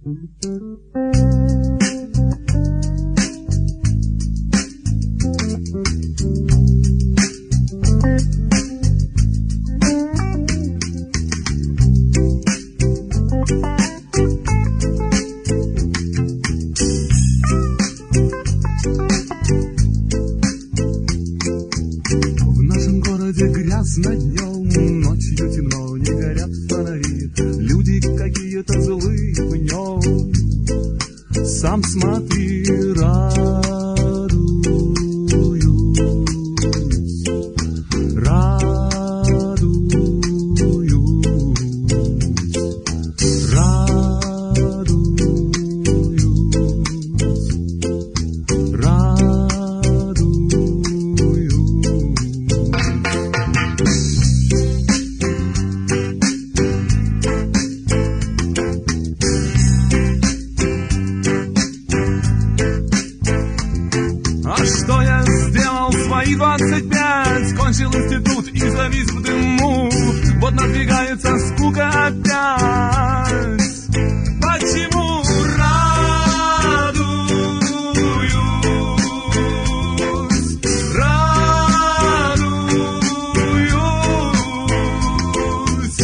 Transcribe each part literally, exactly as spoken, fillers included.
Грязно днем, ночью темно, не горят фонари. Люди какие-то злые в нем. Сам смотри, радуюсь, радуюсь, радуюсь, радуюсь. двадцать пять, кончил институт и завис в дыму. Вот надвигается скука опять. Почему радуюсь, радуюсь,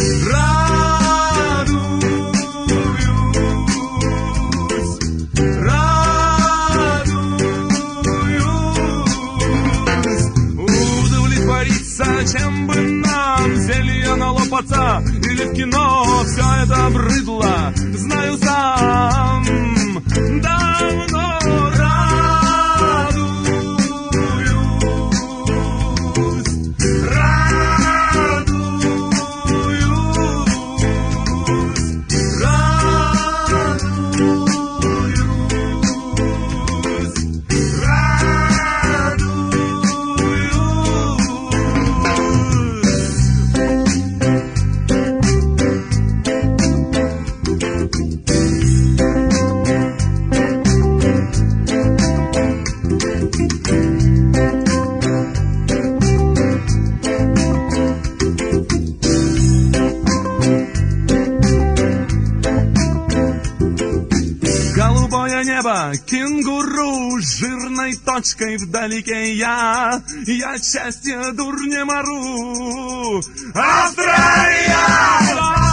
радуюсь, радуюсь. Чем бы нам зелье налопаться или в кино, все это обрыдло, знаю сам. Давно радуюсь, радуюсь, голубое небо, кенгуру, жирной точкой вдалеке я. Я счастье дурне мору. Австралия!